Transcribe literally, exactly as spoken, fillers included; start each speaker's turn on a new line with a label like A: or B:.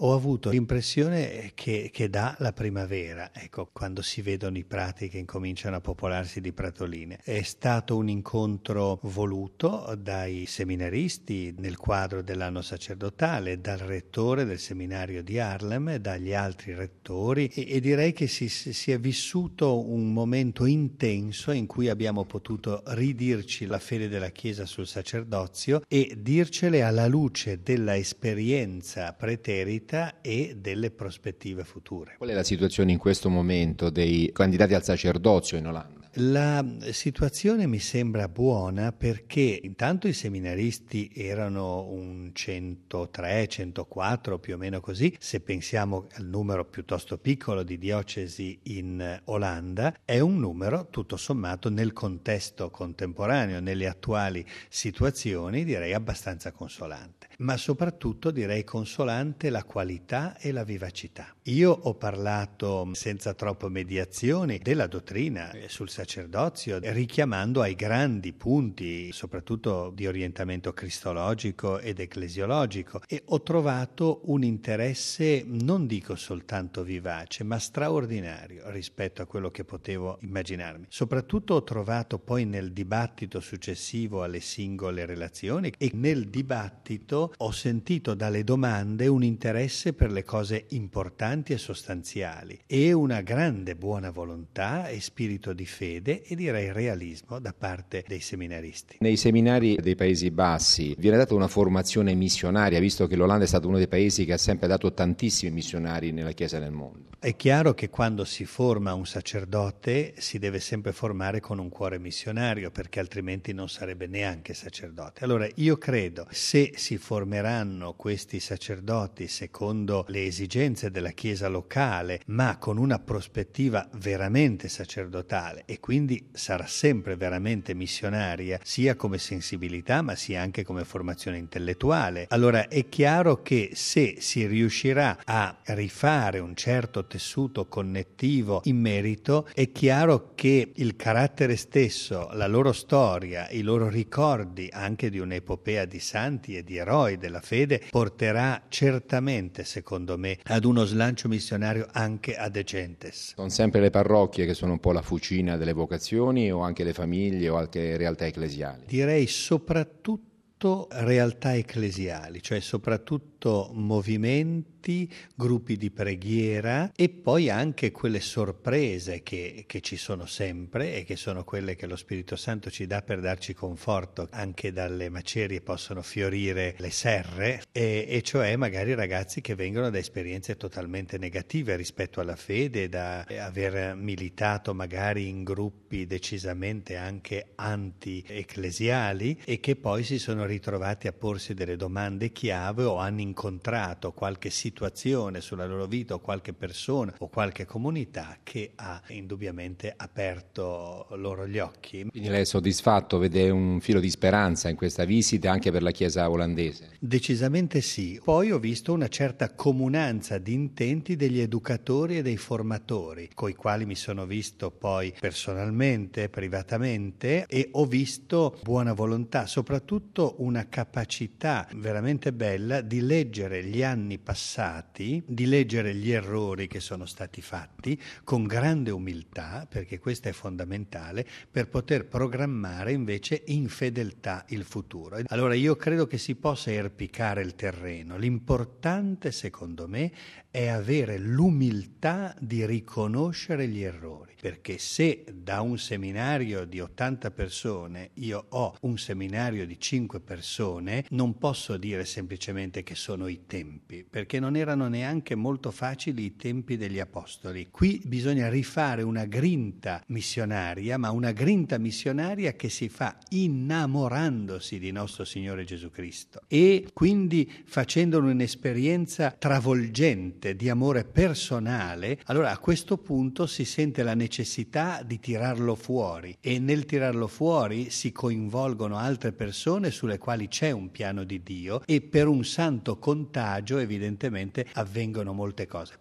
A: Ho avuto l'impressione che, che dà la primavera, ecco, quando si vedono i prati che incominciano a popolarsi di pratoline. È stato un incontro voluto dai seminaristi nel quadro dell'anno sacerdotale, dal rettore del seminario di Harlem, dagli altri rettori e, e direi che si, si è vissuto un momento intenso in cui abbiamo potuto ridirci la fede della Chiesa sul sacerdozio e dircele alla luce della esperienza preterita e delle prospettive future.
B: Qual è la situazione in questo momento dei candidati al sacerdozio in Olanda?
A: La situazione mi sembra buona perché intanto i seminaristi erano un centotré, centoquattro più o meno così, se pensiamo al numero piuttosto piccolo di diocesi in Olanda, è un numero tutto sommato nel contesto contemporaneo, nelle attuali situazioni direi abbastanza consolante, ma soprattutto direi consolante la qualità e la vivacità. Io ho parlato senza troppe mediazioni della dottrina sul sacerdozio, richiamando ai grandi punti, soprattutto di orientamento cristologico ed ecclesiologico, e ho trovato un interesse, non dico soltanto vivace, ma straordinario rispetto a quello che potevo immaginarmi. Soprattutto ho trovato poi nel dibattito successivo alle singole relazioni e nel dibattito ho sentito dalle domande un interesse per le cose importanti e sostanziali e una grande buona volontà e spirito di fede e direi realismo da parte dei seminaristi.
B: Nei seminari dei Paesi Bassi viene data una formazione missionaria, visto che l'Olanda è stato uno dei paesi che ha sempre dato tantissimi missionari nella Chiesa nel mondo.
A: È chiaro che quando si forma un sacerdote si deve sempre formare con un cuore missionario, perché altrimenti non sarebbe neanche sacerdote. Allora io credo se si formeranno questi sacerdoti secondo le esigenze della Chiesa locale, ma con una prospettiva veramente sacerdotale e quindi sarà sempre veramente missionaria, sia come sensibilità ma sia anche come formazione intellettuale. Allora è chiaro che se si riuscirà a rifare un certo tessuto connettivo in merito, è chiaro che il carattere stesso, la loro storia, i loro ricordi anche di un'epopea di santi e di eroi della fede porterà certamente, secondo me, ad uno slancio missionario anche a De Gentes.
B: Sono sempre le parrocchie che sono un po' la fucina delle vocazioni o anche le famiglie o anche realtà ecclesiali?
A: Direi soprattutto realtà ecclesiali, cioè soprattutto movimenti, gruppi di preghiera e poi anche quelle sorprese che, che ci sono sempre e che sono quelle che lo Spirito Santo ci dà per darci conforto. Anche dalle macerie possono fiorire le serre e, e cioè magari ragazzi che vengono da esperienze totalmente negative rispetto alla fede, da aver militato magari in gruppi decisamente anche anti-ecclesiali e che poi si sono ritrovati a porsi delle domande chiave o hanno incontrato qualche situazione sulla loro vita o qualche persona o qualche comunità che ha indubbiamente aperto loro gli occhi.
B: Quindi lei è soddisfatto, vede un filo di speranza in questa visita anche per la Chiesa olandese?
A: Decisamente sì. Poi ho visto una certa comunanza di intenti degli educatori e dei formatori, coi quali mi sono visto poi personalmente, privatamente, e ho visto buona volontà, soprattutto una capacità veramente bella di leggere gli anni passati, di leggere gli errori che sono stati fatti con grande umiltà, perché questo è fondamentale, per poter programmare invece in fedeltà il futuro. Allora io credo che si possa erpicare il terreno. L'importante, secondo me, è avere l'umiltà di riconoscere gli errori, perché se da un seminario di ottanta persone io ho un seminario di cinque persone, non posso dire semplicemente che sono i tempi, perché non erano neanche molto facili i tempi degli apostoli. Qui bisogna rifare una grinta missionaria, ma una grinta missionaria che si fa innamorandosi di nostro Signore Gesù Cristo e quindi facendo un'esperienza travolgente di amore personale. Allora a questo punto si sente la necessità di tirarlo fuori e nel tirarlo fuori si coinvolgono altre persone sulle quali c'è un piano di Dio e per un santo contagio evidentemente avvengono molte cose.